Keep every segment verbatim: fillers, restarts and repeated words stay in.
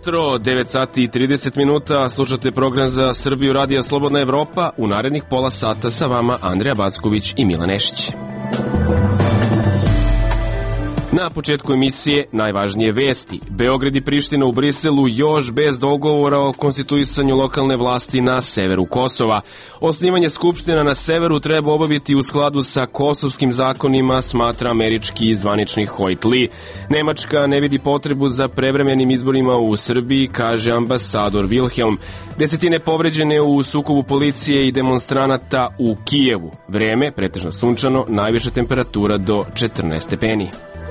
ujutro, devet sati i trideset minuta, slušate program za Srbiju Radija Slobodna Evropa. U narednih pola sata sa vama Andrija Backović i Milan Nešić. Na početku emisije najvažnije vesti. Beograd i Priština u Briselu još bez dogovora o konstituisanju lokalne vlasti na severu Kosova. Osnivanje skupština na severu treba obaviti u skladu sa kosovskim zakonima, smatra američki zvaničnik Hoyt Lee. Nemačka ne vidi potrebu za prevremenim izborima u Srbiji, kaže ambasador Wilhelm. Desetine povređene u sukobu policije i demonstranata u Kijevu. Vreme pretežno sunčano, najviša temperatura do četrnaest stepeni.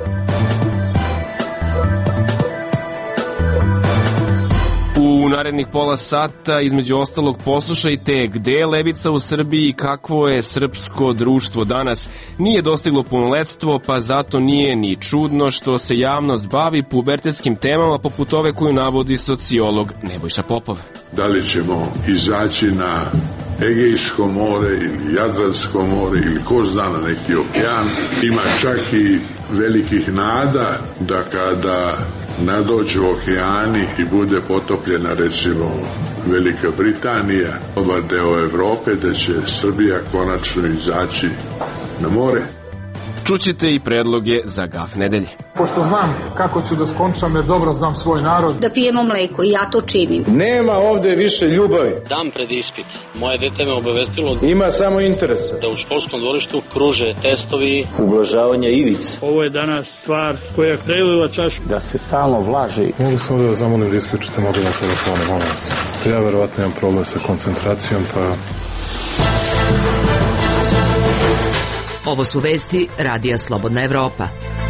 U narednih pola sata, između ostalog, poslušajte gde je levica u Srbiji i kakvo je srpsko društvo danas. Nije dostiglo punoletstvo, pa zato nije ni čudno što se javnost bavi pubertetskim temama poput ove koju navodi sociolog Nebojša Popov. Da li ćemo izaći na Egejsko more ili Jadransko more ili ko zna na neki okean. Ima čak i velikih nada da kada nadođu okeani i bude potopljena recimo Velika Britanija, ovaj deo Evrope, da će Srbija konačno izaći na more. Čućete i predloge za gaf nedelje. Pošto znam kako ću da skončam, jer dobro znam svoj narod. Da pijemo mleko i ja to činim. Nema ovde više ljubavi. Dan pred ispit. Moje dete me obavestilo. Ima samo interesa. Da u školskom dvorištu kruže testovi. Ublažavanje ivica. Ovo je danas stvar koja preliva čašu. Da se stalno vlaži. Mogu sam ovdje da zamolim da isključite mobilne telefone, molim vas. Ja verovatno imam problem sa koncentracijom, pa... Ovo su vesti Radija Slobodna Evropa.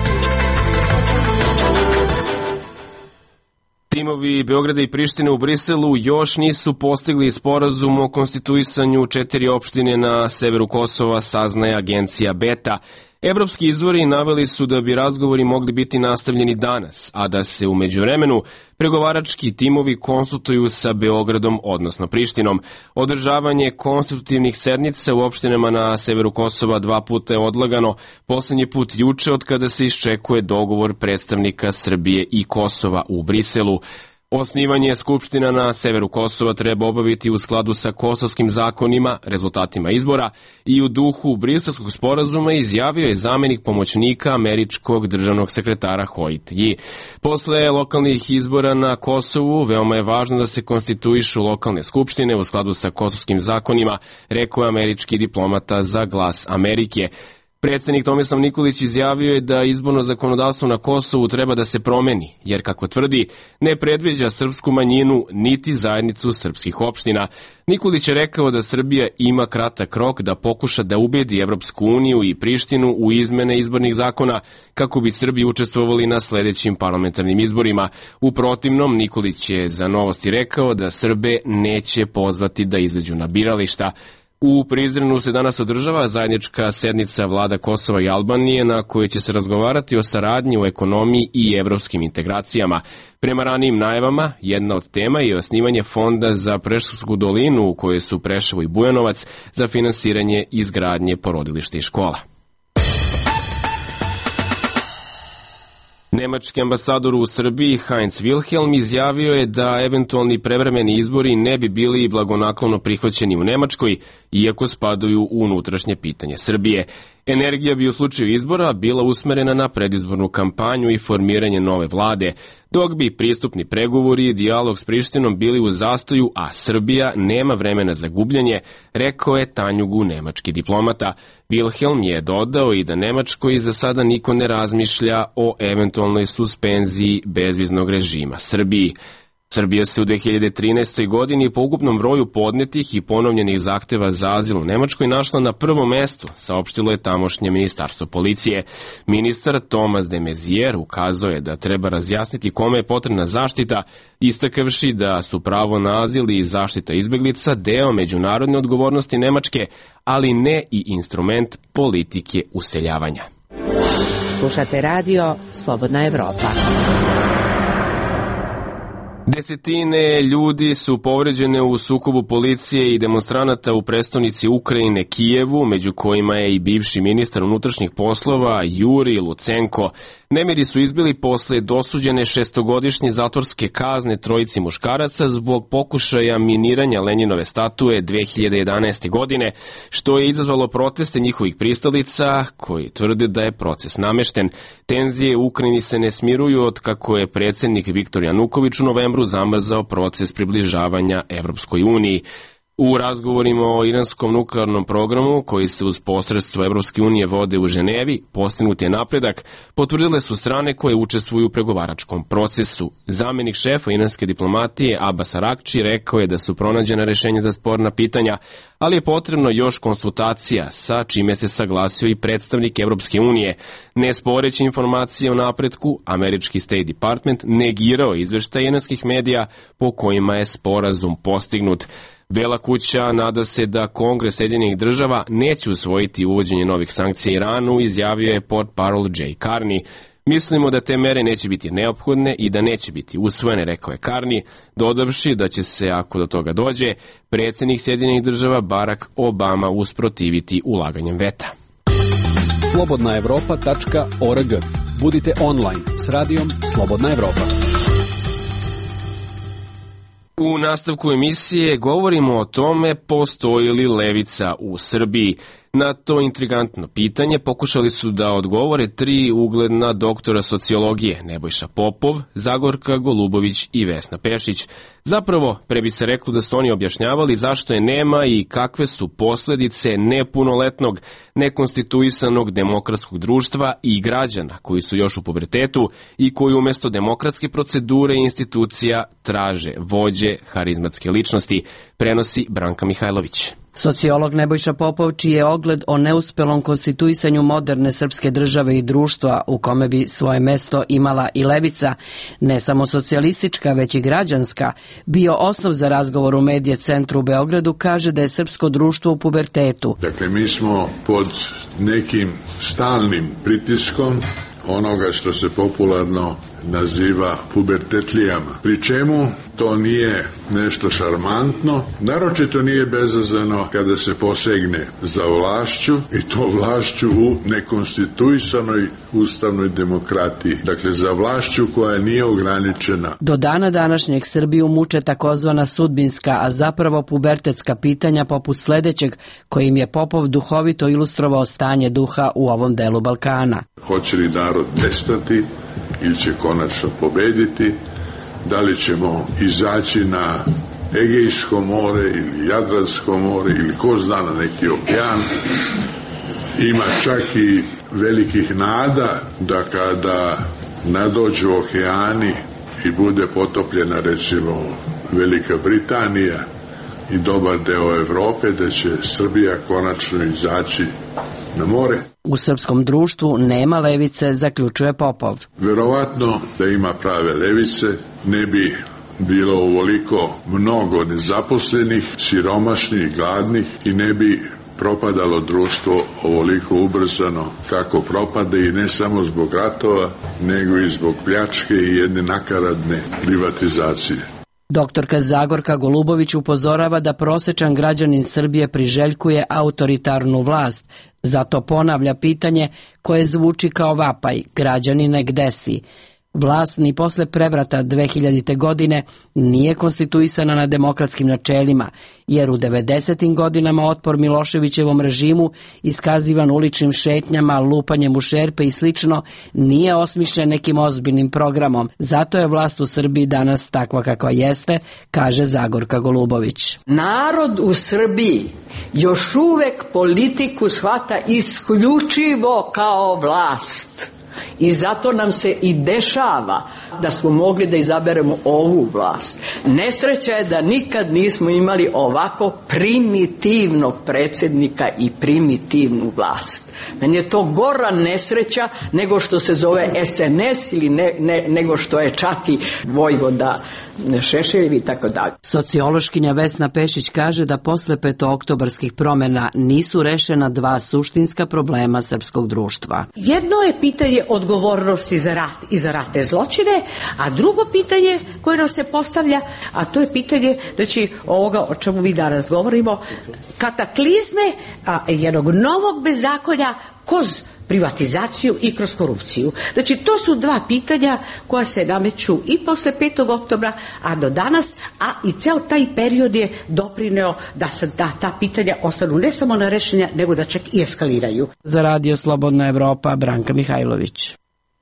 Timovi Beograda i Prištine u Briselu još nisu postigli sporazum o konstituisanju četiri opštine na severu Kosova, saznaje agencija Beta. Evropski izvori naveli su da bi razgovori mogli biti nastavljeni danas, a da se u međuvremenu pregovarački timovi konsultuju sa Beogradom, odnosno Prištinom. Održavanje konstitutivnih sednica u opštinama na severu Kosova dva puta je odlagano, poslednji put juče od kada se iščekuje dogovor predstavnika Srbije i Kosova u Briselu. Osnivanje skupština na severu Kosova treba obaviti u skladu sa kosovskim zakonima, rezultatima izbora i u duhu Briselskog sporazuma, izjavio je zamenik pomoćnika američkog državnog sekretara Hoyt Lee. Posle lokalnih izbora na Kosovu veoma je važno da se konstituišu lokalne skupštine u skladu sa kosovskim zakonima, rekao je američki diplomata za Glas Amerike. Predsednik Tomislav Nikolić izjavio je da izborno zakonodavstvo na Kosovu treba da se promeni, jer, kako tvrdi, ne predviđa srpsku manjinu niti zajednicu srpskih opština. Nikolić je rekao da Srbija ima kratak rok da pokuša da ubedi Evropsku uniju i Prištinu u izmene izbornih zakona kako bi Srbi učestvovali na sledećim parlamentarnim izborima. U protivnom, Nikolić je za Novosti rekao da Srbe neće pozvati da izađu na birališta. U Prizrenu se danas održava zajednička sednica vlada Kosova i Albanije na kojoj će se razgovarati o saradnji u ekonomiji i evropskim integracijama. Prema ranijim najavama, jedna od tema je osnivanje fonda za Preševsku dolinu u kojoj su Preševo i Bujanovac za finansiranje izgradnje porodilišta i škola. Nemački ambasador u Srbiji Heinz Wilhelm izjavio je da eventualni prevremeni izbori ne bi bili blagonaklono prihvaćeni u Nemačkoj, iako spadaju u unutrašnje pitanje Srbije. Energija bi u slučaju izbora bila usmerena na predizbornu kampanju i formiranje nove vlade, dok bi pristupni pregovori i dijalog s Prištinom bili u zastoju, a Srbija nema vremena za gubljenje, rekao je Tanjugu nemački diplomata. Wilhelm je dodao i da Nemačkoj za sada niko ne razmišlja o eventualnoj suspenziji bezviznog režima Srbiji. Srbija se u dve hiljade trinaestoj. godini po ukupnom broju podnetih i ponovljenih zahteva za azil u Nemačkoj našla na prvom mestu, saopštilo je tamošnje ministarstvo policije. Ministar Thomas de Maizière ukazao je da treba razjasniti kome je potrebna zaštita, istakavši da su pravo na azil i zaštita izbeglica deo međunarodne odgovornosti Nemačke, ali ne i instrument politike useljavanja. Slušate radio Slobodna Evropa. Desetine ljudi su povređene u sukobu policije i demonstranata u prestonici Ukrajine Kijevu, među kojima je i bivši ministar unutrašnjih poslova Juri Lucenko. Nemiri su izbili posle dosuđene šestogodišnje zatvorske kazne trojici muškaraca zbog pokušaja miniranja Lenjinove statue dve hiljade jedanaeste. godine, što je izazvalo proteste njihovih pristalica koji tvrde da je proces namešten. Tenzije u Ukrajini se ne smiruju od kako je predsjednik Viktor Januković u novembru zamrzao proces približavanja Evropskoj uniji. U razgovorima o iranskom nuklearnom programu, koji se uz posredstvo Evropske unije vode u Ženevi, postignut je napredak, potvrdile su strane koje učestvuju u pregovaračkom procesu. Zamenik šefa iranske diplomatije Abbas Arakči rekao je da su pronađena rešenja za sporna pitanja, ali je potrebno još konsultacija, sa čime se saglasio i predstavnik Evropske unije. Ne sporeći informacije o napretku, američki State Department negirao izveštaje iranskih medija po kojima je sporazum postignut. Bela kuća nada se da Kongres Sjedinjenih država neće usvojiti uvođenje novih sankcija Iranu, izjavio je portparol Jay Carney. Mislimo da te mere neće biti neophodne i da neće biti usvojene, rekao je Carney, dodavši da će se, ako do toga dođe, predsjednik Sjedinjenih država Barack Obama usprotiviti ulaganjem veta. slobodna evropa tačka org. Budite online s radijom Slobodna Evropa. U nastavku emisije govorimo o tome postoji li levica u Srbiji. Na to intrigantno pitanje pokušali su da odgovore tri ugledna doktora sociologije, Nebojša Popov, Zagorka Golubović i Vesna Pešić. Zapravo, pre bi se reklo da su oni objašnjavali zašto je nema i kakve su posledice nepunoletnog, nekonstituisanog demokratskog društva i građana koji su još u pubertetu i koji umjesto demokratske procedure i institucija traže vođe, harizmatske ličnosti, prenosi Branka Mihajlović. Sociolog Nebojša Popov, čiji je ogled o neuspelom konstituisanju moderne srpske države i društva u kome bi svoje mesto imala i levica, ne samo socijalistička, već i građanska, bio osnov za razgovor u Medije centru u Beogradu, kaže da je srpsko društvo u pubertetu. Dakle, mi smo pod nekim stalnim pritiskom onoga što se popularno naziva pubertetlijama. Pri čemu to nije nešto šarmantno, naročito nije bezazleno kada se posegne za vlašću i to vlašću u nekonstituisanoj ustavnoj demokratiji. Dakle, za vlašću koja nije ograničena. Do dana današnjeg Srbiju muče takozvana sudbinska, a zapravo pubertetska pitanja poput sledećeg, kojim je Popov duhovito ilustrovao stanje duha u ovom delu Balkana. Hoće li narod nestati ili će konačno pobediti? Da li ćemo izaći na Egejsko more ili Jadransko more ili ko zna na neki okean? Ima čak i velikih nada da kada nadođu okeani i bude potopljena recimo Velika Britanija i dobar deo Evrope, da će Srbija konačno izaći na more. U srpskom društvu nema levice, zaključuje Popov. Verovatno da ima prave levice, ne bi bilo ovoliko mnogo nezaposlenih, siromašnih, gladnih i ne bi propadalo društvo ovoliko ubrzano kako propade, i ne samo zbog ratova, nego i zbog pljačke i jedne nakaradne privatizacije. Doktorka Zagorka Golubović upozorava da prosečan građanin Srbije priželjkuje autoritarnu vlast, zato ponavlja pitanje koje zvuči kao vapaj: građanine, gde si? Vlast ni posle prevrata dve hiljadite. godine nije konstituisana na demokratskim načelima, jer u devedesetim godinama otpor Miloševićevom režimu, iskazivan uličnim šetnjama, lupanjem u šerpe i slično, nije osmišljen nekim ozbiljnim programom. Zato je vlast u Srbiji danas takva kakva jeste, kaže Zagorka Golubović. Narod u Srbiji još uvek politiku shvata isključivo kao vlast. I zato nam se i dešava da smo mogli da izaberemo ovu vlast. Nesreća je da nikad nismo imali ovako primitivnog predsjednika i primitivnu vlast. Meni je to gora nesreća nego što se zove es en es ili ne, ne, nego što je čak i Vojvoda Šešeljevi i tako dalje. Sociološkinja Vesna Pešić kaže da posle petooktobarskih promjena nisu rešena dva suštinska problema srpskog društva. Jedno je pitanje odgovornosti za rat i za ratne zločine, a drugo pitanje koje nam se postavlja, a to je pitanje, znači ovoga o čemu mi danas govorimo, kataklizme a, jednog novog bezakonja kroz privatizaciju i kroz korupciju. Znači, to su dva pitanja koja se nameću i posle petog oktobra, a do danas, a i ceo taj period je doprineo da se da ta pitanja ostanu ne samo nerešenja, nego da čak i eskaliraju. Za Radio Slobodna Evropa, Branka Mihajlović.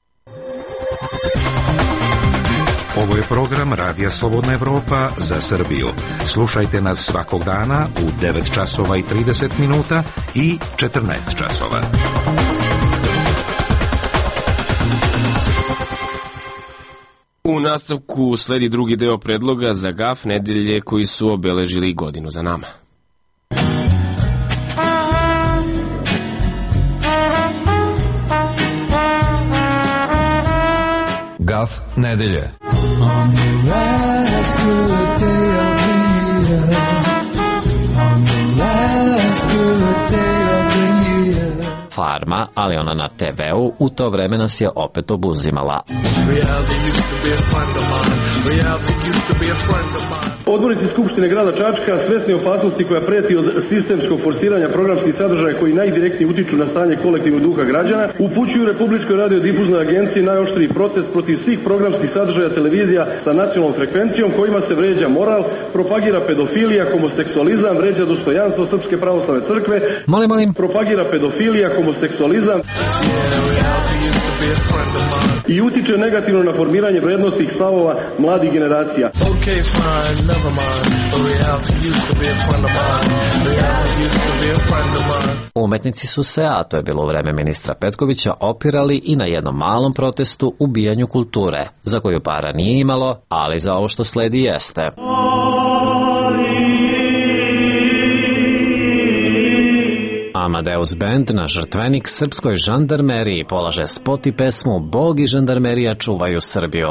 Ovo je program Radija Slobodna Evropa za Srbiju. Slušajte nas svakog dana u devet časova i trideset minuta i četrnaest časova. U nastavku sledi drugi deo predloga za G A F nedelje koji su obeležili godinu za nama. G A F nedelje. Farma, ali ona na te veu, u to vreme nas je opet obuzimala. Odbornici Skupštine grada Čačka, svesni opasnosti koja preti od sistemskog forsiranja programskih sadržaja koji najdirektnije utiču na stanje kolektivnog duha građana, upućuju Republičkoj radiodifuznoj agenciji najoštriji protest protiv svih programskih sadržaja televizija sa nacionalnom frekvencijom kojima se vređa moral, propagira pedofilija, homoseksualizam, vređa dostojanstvo Srpske pravoslavne crkve, molim, molim. propagira pedofilija, homoseksualizam i utiče negativno na formiranje vrednostnih stavova mladih generacija. Okay, fine, never mind. The reality used to be a friend of mine. The reality used to be a friend of mine. Umetnici su se, a to je bilo u vreme ministra Petkovića, opirali i na jednom malom protestu ubijanju kulture, za koju para nije imalo, ali za ovo što sledi jeste. Amadeus Band na žrtvenik srpskoj žandarmeriji polaže spot i pesmu Bog i žandarmerija čuvaju Srbiju.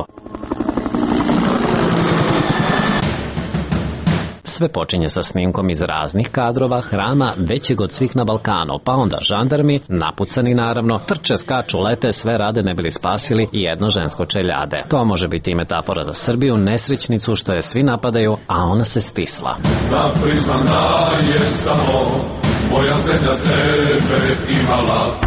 Sve počinje sa snimkom iz raznih kadrova hrama većeg od svih na Balkanu, pa onda žandarmi, napucani naravno, trče, skaču, lete, sve rade ne bili spasili i jedno žensko čeljade. To može biti i metafora za Srbiju, nesrećnicu što je svi napadaju, a ona se stisla. Da priznam da je samo moja zemlja tebe imala.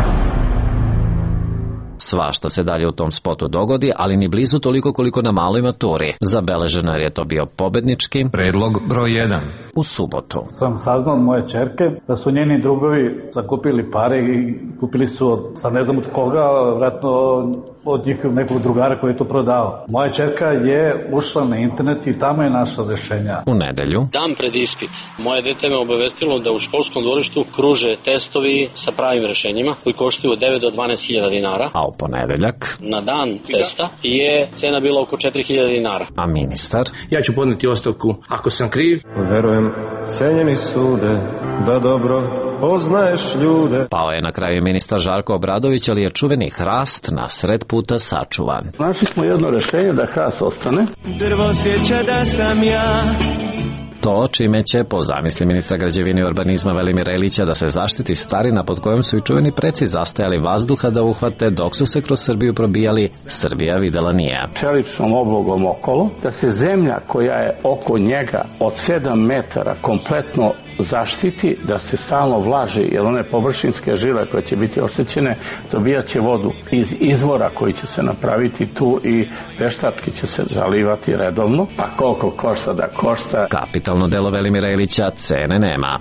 Svašta se dalje u tom spotu dogodi, ali ni blizu toliko koliko na maloj maturi. Zabeleženo jer je to bio pobednički predlog broj jedan. U subotu. Sam saznao od moje ćerke da su njeni drugovi zakupili pare i kupili su od, sad ne znam od koga, vratno od njih nekog drugara koji je to prodao. Moja ćerka je ušla na internet i tamo je našla rešenja. U nedelju. Dan pred ispit. Moje dete me obavestilo da u školskom dvorištu kruže testovi sa pravim rešenjima koji koštaju od devet do dvanaest hiljada dinara. A u ponedeljak. Na dan testa je cena bila oko četiri hiljade dinara. A ministar? Ja ću podneti ostavku ako sam kriv. Verujem, cenjeni sude, da dobro poznaješ ljude. Pao je na kraju ministar Žarko Obradović, ali je čuveni hrast na sred puta sačuvan. Našli smo jedno rešenje da hrast ostane. Drvo sjeća da sam ja. To čime će, po zamisli ministra građevine i urbanizma Velimira Ilića, da se zaštiti starina pod kojom su i čuveni preci zastajali vazduha da uhvate dok su se kroz Srbiju probijali, Srbija videla nije. Čeličnom oblogom okolo, da se zemlja koja je oko njega od sedam metara kompletno zaštiti, da se stalno vlaži, jer one površinske žile koje će biti oštećene dobijat će vodu iz izvora koji će se napraviti tu i veštački će se zalivati redovno, pa koliko košta da košta. Kapitalno delo Velimira Ilića, cene nema.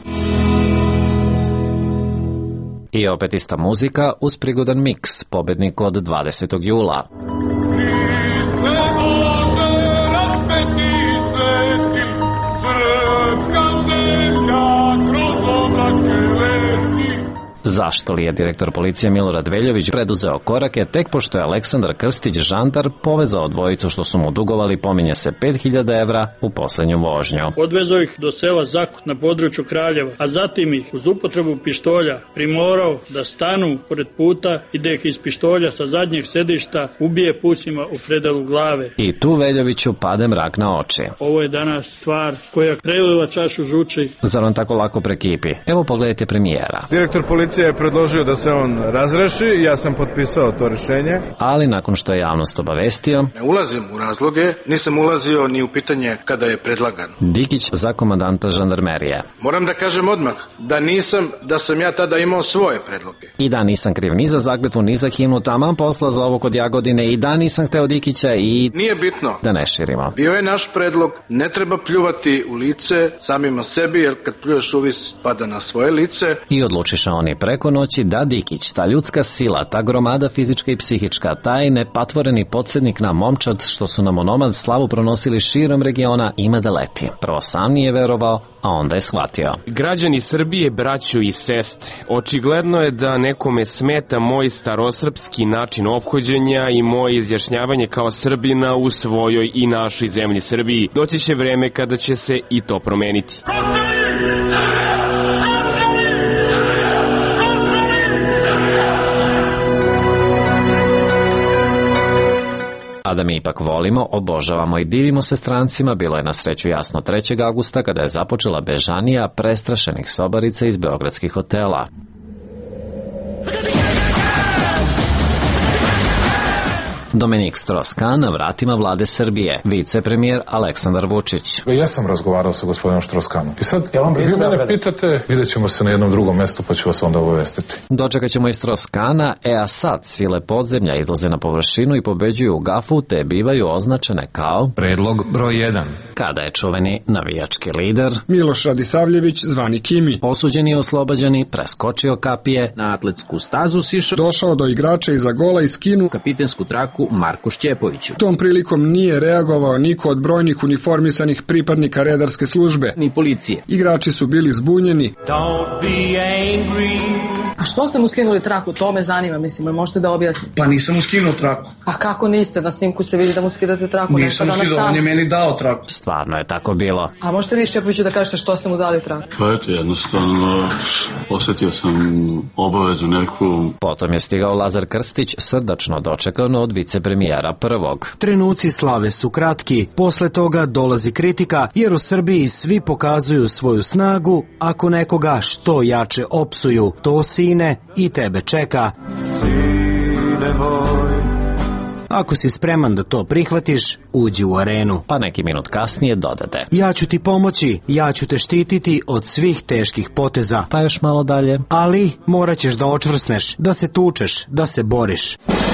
I opet ista muzika uz prigodan miks, pobednik od dvadesetog jula. Zašto li je direktor policije Milorad Veljović preduzeo korake tek pošto je Aleksandar Krstić, žandar, povezao dvojicu što su mu dugovali, pominje se pet hiljada evra u poslednju vožnju. Odvezao ih do sela Zakut na području Kraljeva, a zatim ih uz upotrebu pištolja primorao da stanu pored puta i da ih iz pištolja sa zadnjeg sedišta ubije pucima u predelu glave. I tu Veljoviću pade mrak na oči. Ovo je danas stvar koja prelila čašu žuči. Zar on tako lako prekipi? Evo pogledajte premijera. Direktor policije je predložio da se on razreši i ja sam potpisao to rešenje. Ali nakon što je javnost obavestio... Ne ulazim u razloge, nisam ulazio ni u pitanje kada je predlagan. Dikić za komandanta žandarmerije. Moram da kažem odmah da nisam, da sam ja tada imao svoje predloge. I da nisam kriv ni za zakletvu, ni za himnu, taman posla za ovo kod Jagodine, i da nisam hteo Dikića i... Nije bitno. Da ne širimo. Bio je naš predlog, ne treba pljuvati u lice samima sebi, jer kad pljuješ uvis pada na svoje lice. I odlučiše oni preko noći da Dikić, ta ljudska sila, ta gromada fizička i psihička, taj nepatvoreni podsjednik na momčad što su nam onomad slavu pronosili širom regiona, ima da leti. Prvo sam nije verovao, a onda je shvatio. Građani Srbije, braćo i sestre, očigledno je da nekome smeta moj starosrpski način ophođenja i moje izjašnjavanje kao Srbina u svojoj i našoj zemlji Srbiji. Doći će vreme kada će se i to promeniti. A da mi ipak volimo, obožavamo i divimo se strancima, bilo je na sreću jasno trećeg avgusta kada je započela bežanija prestrašenih sobarica iz beogradskih hotela. Dominik Strauss-Kahn na vratima vlade Srbije, vicepremijer Aleksandar Vučić. Ja sam razgovarao sa gospodinom Strauss-Kahnom. I sad, vi mene pitate, vidjet ćemo se na jednom drugom mestu, pa ću vas onda obavestiti. Dočekat ćemo i Strauss-Kahna, e a sad sile podzemlja izlaze na površinu i pobeđuju u gafu, te bivaju označene kao predlog broj jedan. Kada je čuveni navijački lider Miloš Radisavljević, zvani Kimi, osuđeni i oslobađani, preskočio kapije, na atletsku stazu sišao, došao do igrača iza gola i skinu kapitensku traku Marku Šćepoviću. Tom prilikom nije reagovao niko od brojnih uniformisanih pripadnika redarske službe ni policije. Igrači su bili zbunjeni. A što ste mu skinuli traku? To me zanima, mislim, možete da objasnite. Pa nisam mu skinuo traku. A kako niste? Na snimku se vidi da mu skidate traku. Nisam mu skinuo, on je meni dao traku. Stvarno je tako bilo. A možete vi Šćepoviću da kažete što ste mu dali traku? Pa eto, jednostavno osjetio sam obavezu neku. Potom je stigao Lazar Krstić, srdačno dočekan od vicepremijera prvog. Trenuci slave su kratki, posle toga dolazi kritika, jer u Srbiji svi pokazuju svoju snagu, ako nekoga što jače opsuju, to sine i tebe čeka. Sine moj. Ako si spreman da to prihvatiš, uđi u arenu. Pa neki minut kasnije dodade. Ja ću ti pomoći, ja ću te štititi od svih teških poteza. Pa još malo dalje. Ali morat ćeš da očvrsneš, da se tučeš, da se boriš.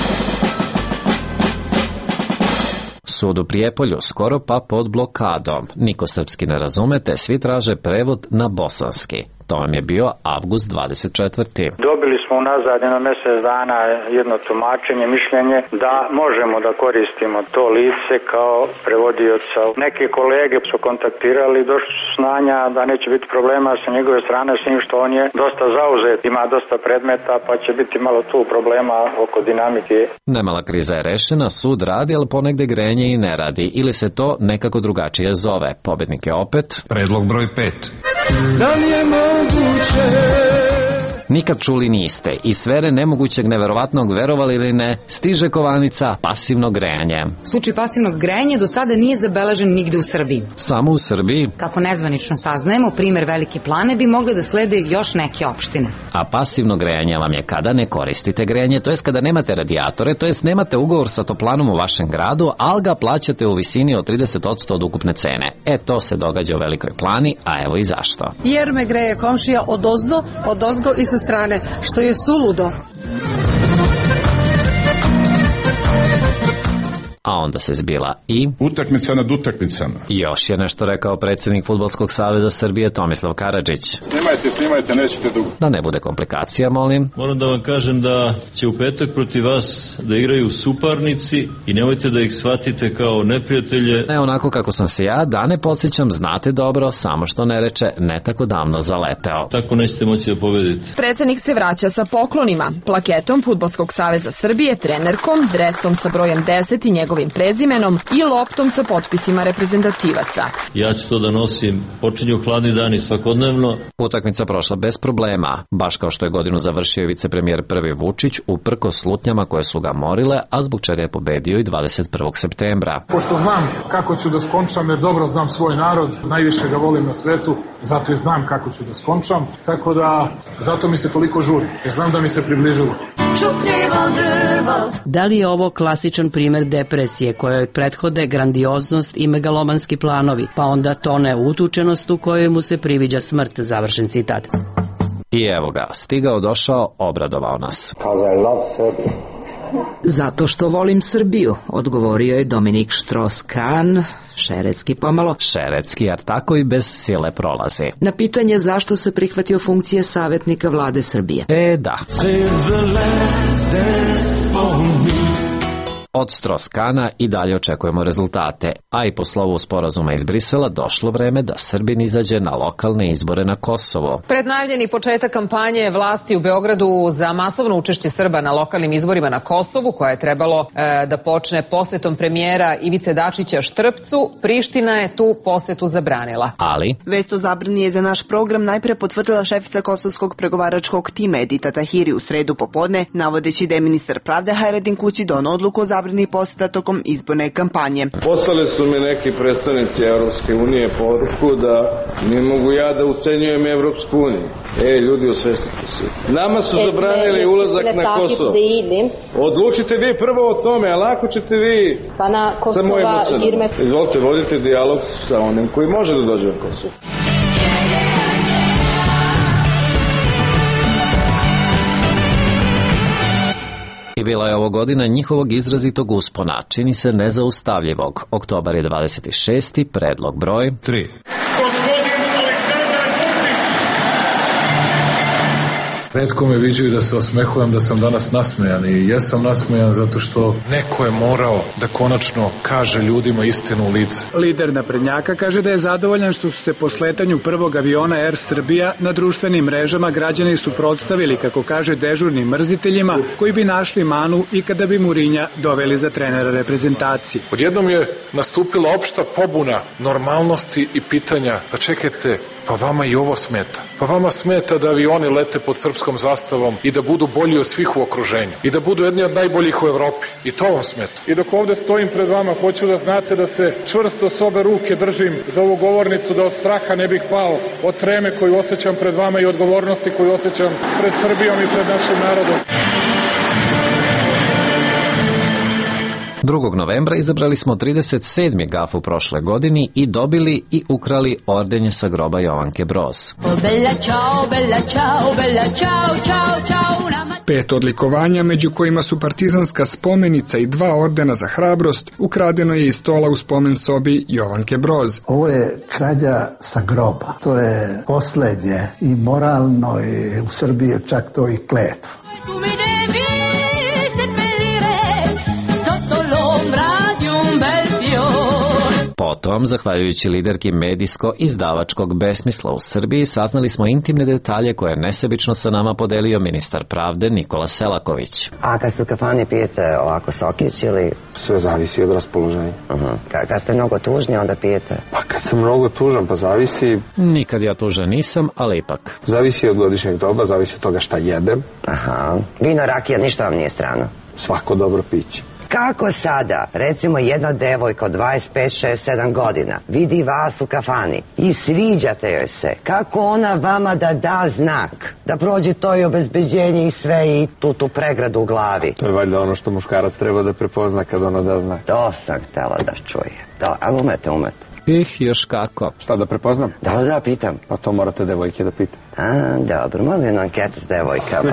Sud u Prijepolju skoro pa pod blokadom. Niko srpski ne razume, te svi traže prevod na bosanski. To vam je bio avgust dvadeset četvrti Dobili smo unazad jedno mjesec dana jedno tumačenje, mišljenje da možemo da koristimo to lice kao prevodioca. Neke kolege su kontaktirali, došli su znanja da neće biti problema sa njegove strane, s njim što on je dosta zauzet, ima dosta predmeta, pa će biti malo tu problema oko dinamike. Nemala kriza je rešena, sud radi, ali ponegde grenje i ne radi, ili se to nekako drugačije zove. Pobednik je opet predlog broj pet. Da li je moguće? Nikad čuli niste. Iz sfere nemogućeg, neverovatnog, verovali ili ne, stiže kovanica pasivno grejanje. Slučaj pasivnog grejanja do sada nije zabeležen nigde u Srbiji. Samo u Srbiji? Kako nezvanično saznajemo, primer Velike Plane bi mogle da slede još neke opštine. A pasivno grejanje vam je kada ne koristite grejanje, to jest kada nemate radijatore, to jest nemate ugovor sa toplanom u vašem gradu, ali ga plaćate u visini od trideset posto od ukupne cene. E, to se događa u Velikoj Plani, a evo i zašto. Jer me greje komšija odozdo, odozgo i sa strane, što je suludo. a onda se zbila i... utakmica nad utakmicama. Još je nešto rekao predsjednik Fudbalskog saveza Srbije Tomislav Karadžić. Snimajte, snimajte, nećete dugo. Da ne bude komplikacija, molim. Moram da vam kažem da će u petak protiv vas da igraju suparnici i nemojte da ih shvatite kao neprijatelje. Ne onako kako sam se ja, da ne podsjećam, znate dobro, samo što ne reče ne tako davno zaleteo. Tako nećete moći da pobedite. Predsednik se vraća sa poklonima, plaketom Fudbalskog saveza Srbije, trenerkom, dresom sa brojem deset i njegovim prezimenom i loptom sa potpisima reprezentativaca. Ja ću to da nosim, počinju hladni dani svakodnevno. Utakmica prošla bez problema, baš kao što je godinu završio vicepremijer prvi Vučić, uprkos slutnjama koje su ga morile, a zbog čega je pobedio i dvadeset prvog septembra. Pošto znam kako ću da skončam, jer dobro znam svoj narod, najviše ga volim na svetu, zato i znam kako ću da skončam, tako da zato mi se toliko žuri, jer znam da mi se približilo. Da li je ovo klasičan primer depresije kojoj prethode grandioznost i megalomanski planovi, pa onda tone utučenost u kojoj mu se priviđa smrt, završen citat. I evo ga, stigao, došao, obradovao nas. Zato što volim Srbiju, odgovorio je Dominik Štros-Kan, šeretski pomalo. Šeretski, jer tako i bez sile prolazi. Na pitanje zašto se prihvatio funkcije savjetnika vlade Srbije. E, da. Od Stroskana i dalje očekujemo rezultate, a i po slovu sporazuma iz Brisela došlo vreme da Srbin izađe na lokalne izbore na Kosovo. Pred najavljeni početak kampanje vlasti u Beogradu za masovno učešće Srba na lokalnim izborima na Kosovu, koja je trebalo e, da počne posetom premijera Ivice Dačića Štrpcu, Priština je tu posetu zabranila. Ali? Vest o zabrani je za naš program najpre potvrdila šefica kosovskog pregovaračkog tima Edita Tahiri u sredu popodne, navodeći da je ministar pravde Hajredin Kući donao odluku o zabrani poseta tokom izborne kampanje. Poslali su mi neki predstavnici Evropske unije poruku da ne mogu ja da ucenjujem Evropsku uniju. E, ljudi, osvestite se. Nama su zabranili ulazak na Kosovo. Odlučite vi prvo o tome, a lako ćete vi pa na sa mojim ocenom. Izvolite, vodite dijalog sa onim koji može da dođe na Kosovo. I bila je ovo godina njihovog izrazitog uspona, čini se nezaustavljivog. Oktobar je dvadeset šesti, predlog broj tri. Retko me viđaju da se osmehujem, da sam danas nasmejan i jesam nasmejan zato što neko je morao da konačno kaže ljudima istinu u lice. Lider naprednjaka kaže da je zadovoljan što su se po sletanju prvog aviona Air Srbija na društvenim mrežama građani suprotstavili, kako kaže, dežurnim mrziteljima koji bi našli manu i kada bi Murinja doveli za trenera reprezentacije. Odjednom je nastupila opšta pobuna normalnosti i pitanja, pa čekajte, pa vama i ovo smeta. Pa vama smeta da avioni lete pod srpskom zastavom i da budu bolji od svih u okruženju. I da budu jedni od najboljih u Evropi. I to vam smeta. I dok ovde stojim pred vama, hoću da znate da se čvrsto s obe ruke držim za ovu govornicu, da od straha ne bih pao, od treme koju osjećam pred vama i odgovornosti koju osjećam pred Srbijom i pred našim narodom. drugog novembra izabrali smo trideset sedmi gaf u prošle godini i dobili i ukrali ordenje sa groba Jovanke Broz. Pet odlikovanja, među kojima su partizanska spomenica i dva ordena za hrabrost, ukradeno je iz stola u spomen sobi Jovanke Broz. Ovo je krađa sa groba. To je poslednje i moralno i u Srbiji je čak to i kletva. Potom, zahvaljujući liderki medijsko-izdavačkog besmisla u Srbiji, saznali smo intimne detalje koje je nesebično sa nama podelio ministar pravde Nikola Selaković. A kad ste u kafani pijete ovako sokić ili... Sve zavisi od raspoloženja. Uh-huh. Kad, kad ste mnogo tužni, onda pijete? Pa kad sam mnogo tužan, pa zavisi... Nikad ja tužan nisam, ali ipak. Zavisi od godišnjeg doba, zavisi od toga šta jedem. Aha. Vino, rakija, ništa vam nije strano? Svako dobro piće. Kako sada, recimo jedna devojka od dvadeset pet, šest, sedam godina, vidi vas u kafani i sviđate joj se, kako ona vama da da znak, da prođe to i obezbeđenje i sve i tu tu pregradu u glavi? To je valjda ono što muškarac treba da prepozna kad ona da znak. To sam htela da čuje. Da, ali umete, umete. Ih, još kako. Šta da prepoznam? Da, da, pitam. Pa to morate devojke da pitate. A, dobro, moram jednu anketu s devojkama.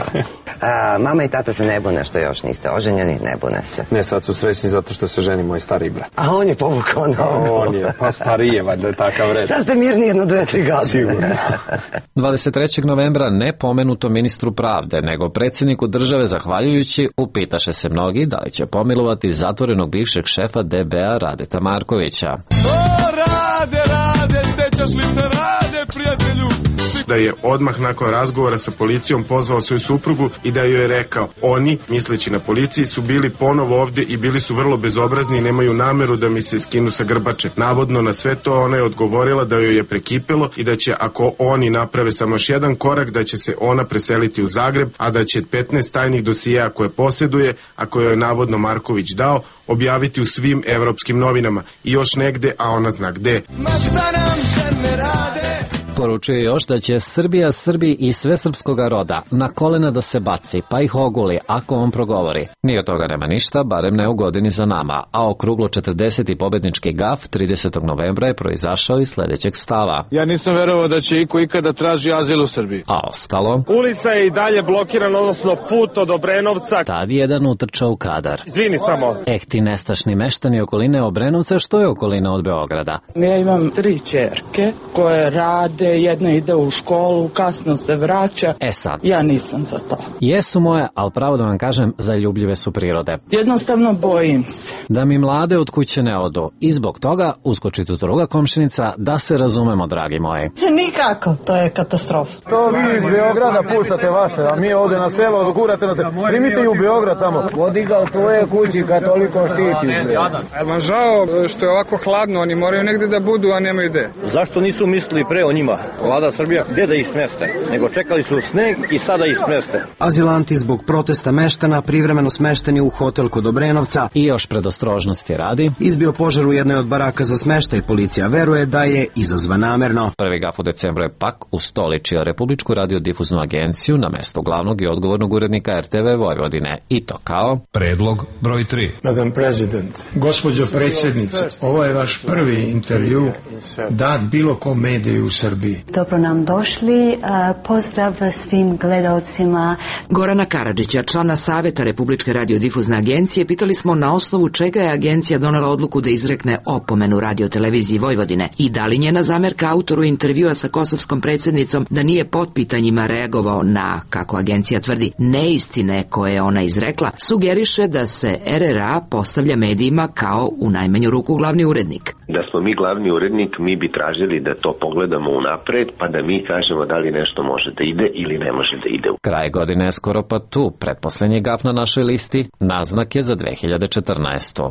A, mama i tata se ne bune što još niste oženjeni, ne bune se. Ne, sad su srećni zato što se ženi moj stariji brat. A on je povukao nogu. On je, pa stariji je, valjda je takav red. Sad ste mirni jedno, dve, tri godine. Sigurno. dvadeset trećeg novembra ne pomenuto ministru pravde, nego predsjedniku države zahvaljujući, upitaše se mnogi da li će pomilovati zatvorenog bivšeg šefa D B A Radeta Markovića. O, Rade, Rade, sećaš li se Rade, prijatelju? Da je odmah nakon razgovora sa policijom pozvao svoju suprugu i da joj je rekao, oni, misleći na policiji, su bili ponovo ovdje i bili su vrlo bezobrazni i nemaju nameru da mi se skinu sa grbače. Navodno na sve to ona je odgovorila da joj je prekipelo i da će, ako oni naprave samo još jedan korak, da će se ona preseliti u Zagreb, a da će petnaest tajnih dosijeja koje posjeduje, a koje je navodno Marković dao, objaviti u svim evropskim novinama i još negde, a ona zna gde. Ma šta nam žene rade? Poručuje još da će Srbija Srbi i sve srpskoga roda na kolena da se baci, pa ih oguli ako on progovori. Ni od toga nema ništa, barem ne u godini za nama, a okruglo četrdeseti pobednički gaf tridesetog novembra je proizašao iz sledećeg stava. Ja nisam verovao da će iko ikada traži azil u Srbiji. A ostalo? Ulica je i dalje blokirana, odnosno put od Obrenovca. Tad jedan utrčao u kadar. Izvini samo. Eh, ti nestašni meštani okoline Obrenovca, što je okolina od Beograda? Ja imam tri ćerke koje rade, jedna ide u školu, kasno se vraća. E sad. Ja nisam za to. Jesu moje, ali pravo da vam kažem, zaljubljive su prirode. Jednostavno bojim se. Da mi mlade od kuće ne odu. I zbog toga uskoči tu druga komšinica, da se razumemo, dragi moji. Nikako, to je katastrofa. To vi iz Beograda puštate vaše, a mi ovde na selo odgurate na selo. Primite i u Beograd tamo. Vodi ga u tvoje kući kad toliko štiti. Je vam žao što je ovako hladno, oni moraju negde da budu, a nemaju gde? Zašto nisu mislili pre o njima? Vlada Srbija, gdje da ih smeste? Nego čekali su sneg i sada ih smeste. Azilanti zbog protesta meštana privremeno smešteni u hotel kod Obrenovca i još predostrožnosti radi izbio požar u jednoj od baraka za smeštaj. Policija veruje da je izazvan namerno. Prvi gaf u decembru je pak ustoličio Republičku radiodifuznu agenciju na mesto glavnog i odgovornog urednika R T V Vojvodine. I to kao predlog broj tri. Madam President, gospođo predsjednice, ovo je vaš prvi intervju dat bilo kom mediju u Srbiji. Dobro nam došli, pozdrav svim gledalcima. Gorana Karadžića, člana Saveta Republičke radiodifuzne agencije, pitali smo na osnovu čega je agencija donela odluku da izrekne opomenu radioteleviziji Vojvodine i da li njena zamerka autoru intervjua sa kosovskom predsjednicom da nije pod pitanjima reagovao na, kako agencija tvrdi, neistine koje je ona izrekla, sugeriše da se R R A postavlja medijima kao u najmanju ruku glavni urednik. Da smo mi glavni urednik, mi bi tražili da to pogledamo unapred, pa da mi kažemo da li nešto može da ide ili ne može da ide. Kraj godine je skoro pa tu. Pretposlednji gaf na našoj listi, naznak je za dve hiljade četrnaestu.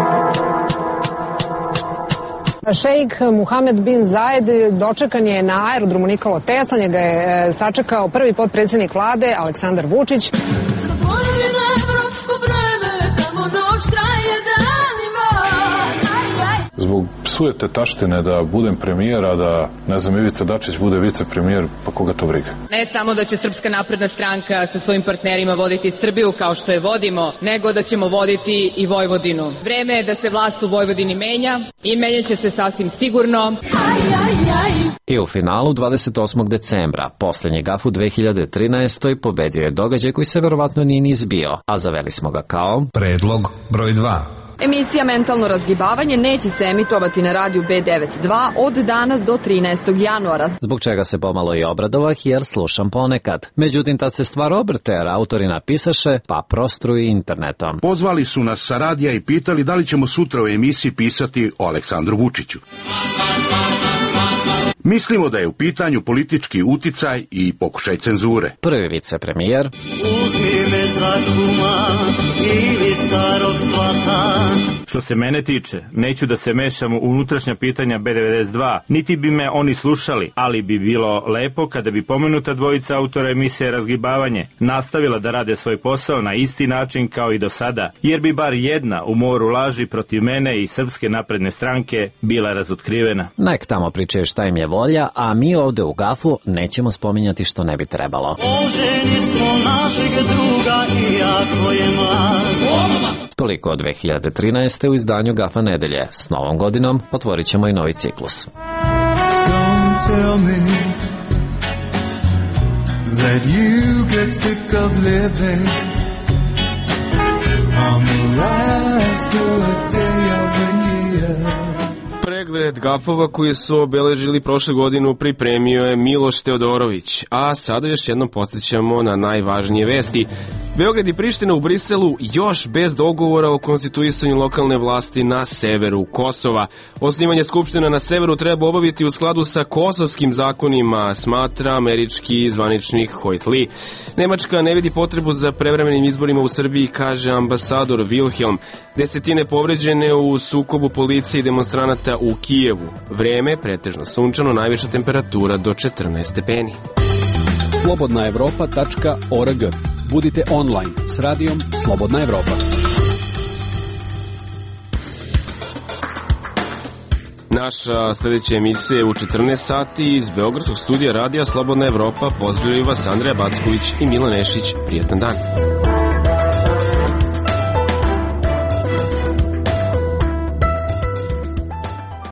Šejk Muhamed bin Zajed dočekan je na aerodromu Nikola Tesla, njega je sačekao prvi potpredsjednik vlade Aleksandar Vučić. Zbog psujete taštine da budem premijer, a da, ne znam, Ivica Dačić bude vicepremijer, pa koga to briga? Ne samo da će Srpska napredna stranka sa svojim partnerima voditi Srbiju kao što je vodimo, nego da ćemo voditi i Vojvodinu. Vreme je da se vlast u Vojvodini menja i menjaće se sasvim sigurno. I u finalu dvadeset osmog decembra, posljednji gaf u dve hiljade trinaestoj pobedio je događaj koji se verovatno nije ni izbio, a zaveli smo ga kao predlog broj dva. Emisija Mentalno razgibavanje neće se emitovati na radiju B devedeset dva od danas do trinaestog januara. Zbog čega se pomalo i obradovah, jer slušam ponekad. Međutim, tad se stvar obrte, jer autori napisaše, pa prostruji internetom. Pozvali su nas sa radija i pitali da li ćemo sutra u emisiji pisati o Aleksandru Vučiću. Mislimo da je u pitanju politički uticaj i pokušaj cenzure. Prvi vicepremijer. Uzmi me za kuma ili starog svata. Što se mene tiče, neću da se mešam u unutrašnja pitanja B devedeset dva, niti bi me oni slušali, ali bi bilo lepo kada bi pomenuta dvojica autora emisije Razgibavanje nastavila da rade svoj posao na isti način kao i do sada, jer bi bar jedna u moru laži protiv mene i Srpske napredne stranke bila razotkrivena. Nek tamo pričaju šta im je volja, a mi ovde u gafu nećemo spominjati što ne bi trebalo. Oženi smo našeg druga iako je mlad. Toliko od dve hiljade trinaeste. u izdanju Gafa nedelje. S novom godinom otvorit ćemo i novi ciklus. Don't tell me that you get sick of living on the last good day of the year. Pregled gafova koje su obeležili prošle godinu pripremio je Miloš Teodorović, a sada još jednom podsjećamo na najvažnije vesti. Beograd i Priština u Briselu još bez dogovora o konstituisanju lokalne vlasti na severu Kosova. Osnivanje skupština na severu treba obaviti u skladu sa kosovskim zakonima, smatra američki zvaničnik Hoyt Lee. Nemačka ne vidi potrebu za prevremenim izborima u Srbiji, kaže ambasador Wilhelm. Desetine povređene u sukobu policije i demonstranata u Kijevu. Vreme pretežno sunčano, najviša temperatura do četrnaest stepeni. slobodna evropa tačka org. Budite online s radijom Slobodna Evropa. Naša sljedeća emisija je u četrnaest sati iz Beogradskog studija radija Slobodna Evropa. Pozdravljaju vas Andreja Backović i Milan Nešić. Prijetan dan.